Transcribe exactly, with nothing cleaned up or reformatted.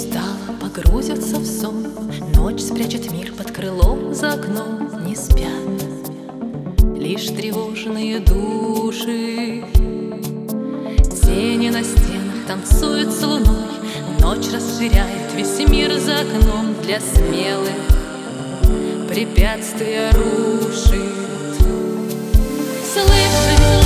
Устало погрузятся в сон, ночь спрячет мир под крылом, за окном не спят лишь тревожные души. Тени на стенах танцуют с луной, ночь расширяет весь мир за окном. Для смелых препятствия рушит. Слышишь?